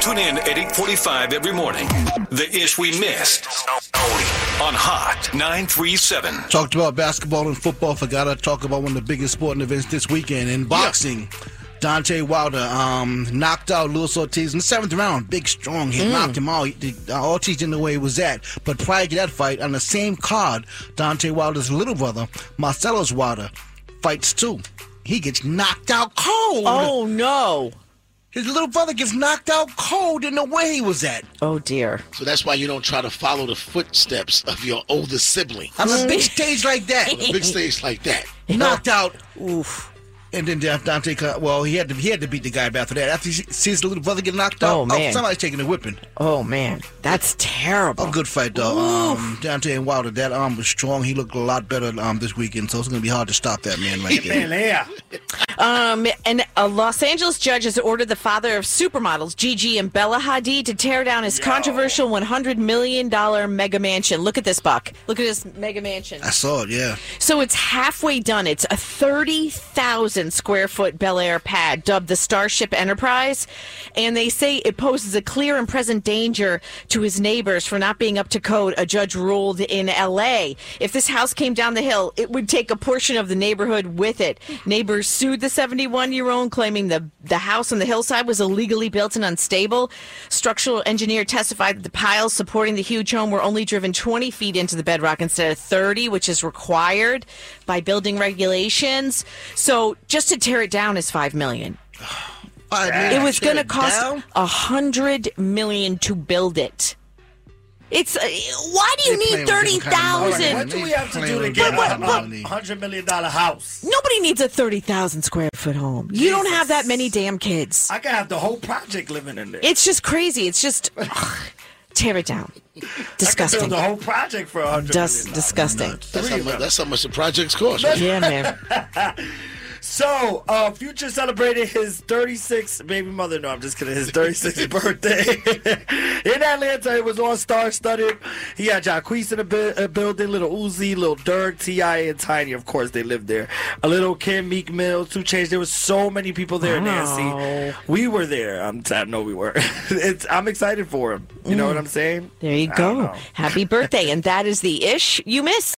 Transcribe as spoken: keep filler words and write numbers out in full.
Tune in at eight forty-five every morning. The Ish We Missed. On Hot nine three seven. Talked about basketball and football. Forgot to talk about one of the biggest sporting events this weekend in boxing. Yeah. Deontay Wilder um, knocked out Luis Ortiz in the seventh round. Big, strong hit. Mm. Knocked him out. He, uh, Ortiz didn't know where he was at. But prior to that fight, on the same card, Deontay Wilder's little brother, Marcellus Wilder, fights too. He gets knocked out cold. Oh, no. His little brother gets knocked out cold. Didn't know where he was at. Oh, dear. So that's why you don't try to follow the footsteps of your older sibling. On a big stage like that. On a big stage like that. Knocked out. Oof. And then Deontay, well, he had to he had to beat the guy after that. After he sees the little brother get knocked out, oh, man. oh, somebody's taking a whipping. Oh, man. That's terrible. A good fight, though. Um, Deontay and Wilder, that arm was strong. He looked a lot better um, this weekend, so it's going to be hard to stop that man right there. Um, and a Los Angeles judge has ordered the father of supermodels, Gigi and Bella Hadid, to tear down his Yo. controversial one hundred million dollars mega mansion. Look at this, Buck. Look at this mega mansion. I saw it, yeah. So it's halfway done. It's a thirty thousand square foot Bel Air pad dubbed the Starship Enterprise, and they say it poses a clear and present danger to his neighbors for not being up to code. A judge ruled in L A if this house came down the hill, it would take a portion of the neighborhood with it. Neighbors sued the seventy-one-year-old, claiming the the house on the hillside was illegally built and unstable. Structural engineer testified that the piles supporting the huge home were only driven twenty feet into the bedrock instead of thirty, which is required by building regulations. So just to tear it down is five million dollars. It was going to cost a hundred million dollars to build it. It's uh, why do you need thirty thousand? Right, what do we have to do to get a hundred million dollar house? Nobody needs a thirty thousand square foot home. You Jesus. don't have that many damn kids. I can have the whole project living in there. It's just crazy. It's just ugh, tear it down. Disgusting. I can build the whole project for a hundred Dis- million. Disgusting. That's how, much, that's how much the projects cost. Right? Yeah, man. So, uh, Future celebrated his thirty-sixth baby mother. No, I'm just kidding. His thirty-sixth birthday in Atlanta. It was all star-studded. He had Jacquees in the bu- uh, building, Little Uzi, Little Durk, T I, and Tiny. Of course, they lived there. A Little Kim, Meek Mill, two Chainz. There was so many people there, Nancy. Oh. We were there. I'm sad. No, we were. it's. I'm excited for him. You mm. know what I'm saying? There you go. Happy birthday, and that is the Ish You Miss.